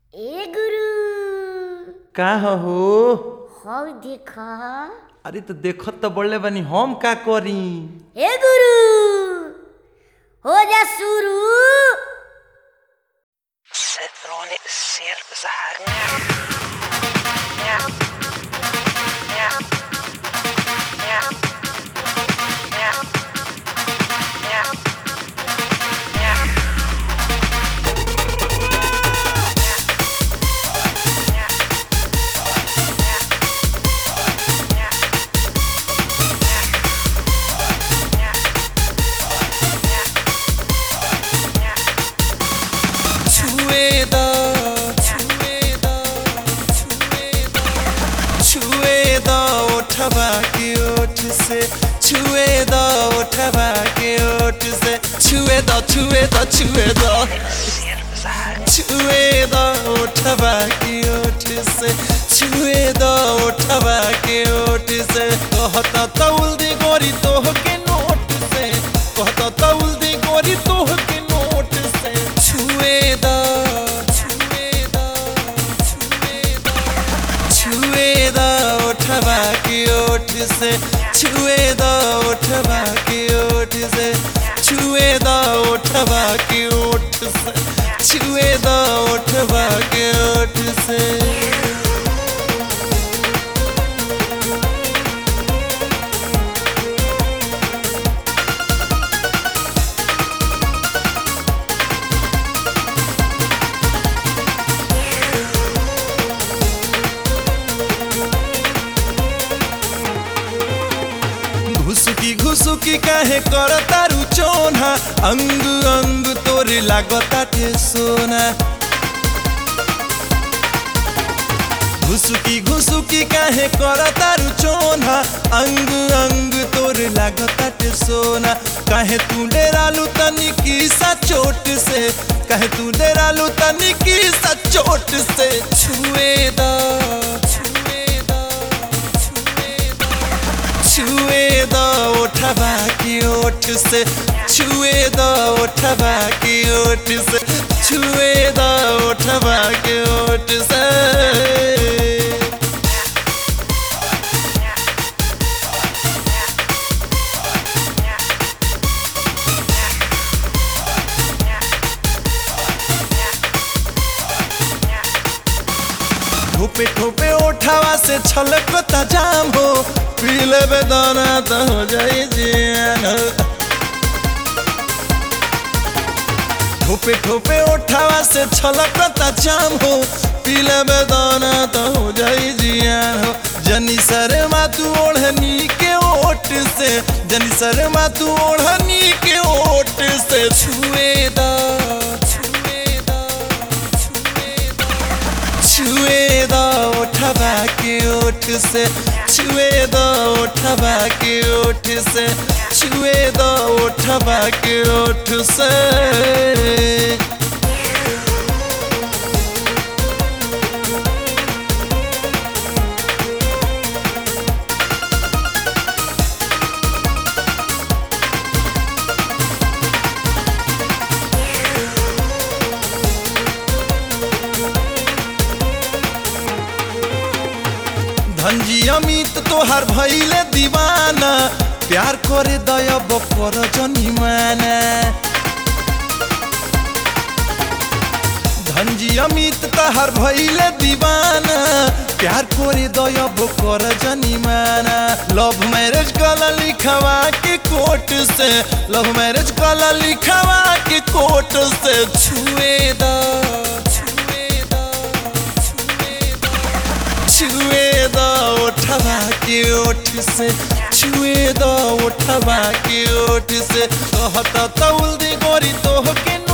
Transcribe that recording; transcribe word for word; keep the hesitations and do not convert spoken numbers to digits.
ए गुरु का हो हौ देखा। अरे तो देखत तो बोले बनी हम का करी। ए गुरु हो जा शुरू। Citroen zeer zacht. Ja. Ja. Ja. Ja. Ja. Ja. के ओठ से छुए दो उठवा के ओठ से छुए दो छुए दो छुए दो छुए दो उठवा के ओठ से छुए दो उठवा के ओठ से कहता तौल दी गोरी तोह के नोट से कहता तौल दी गोरी तोह के नोट से छुए दो छुए दो छुए दो छुए दो उठवा के ओठ से छुए दो उठवा के ओठ से छुए दो उठवा के ओठ से छुए दो उठवा के ओठ से। घुसुकी घुसुकी काहे करता रुचोना अंग अंग तोरे लागता के सोना। घुसुकी घुसुकी काहे करता रुचोना अंग अंग तोरे लागता के सोना। काहे तू डेरालू तनी की सा चोट से काहे तू डेरालू तनी की सा चोट से छुए दा छुए दो उठवा की ओठ से छुए दो उठवा की ओठ से छुए दो उठवा की ओठ से। ठोपे ठोपे उठावा से छलकता जाम हो पीले बेदाना तो हो जाए जियान। ठोपे ठोपे उठावा से छलकता जाम हो पीले बेदाना तो हो जाए जियान हो। जनी शर्मा तू ओढ़नी के ओठ से जनी शर्मा तू ओढ़नी के ओठ से छुए दा छुए दो उठवा के ओठ से छुए दो उठवा के ओठ से छुए दो उठवा के ओठ से। धनजी अमित तोहार भइले दीवाना प्यार करे दयब कर जनी माना। धनजी अमित तोहार भइले दीवाना प्यार करे दयब कर जनी माना। लव मैरिज कला लिखवा के कोर्ट से लव मैरिज कला लिखवा के कोर्ट से छुए दा छुए दो उठवा के ओठ से छुए दो उठवा के ओठ से कहता तौल दी गोरी तोह के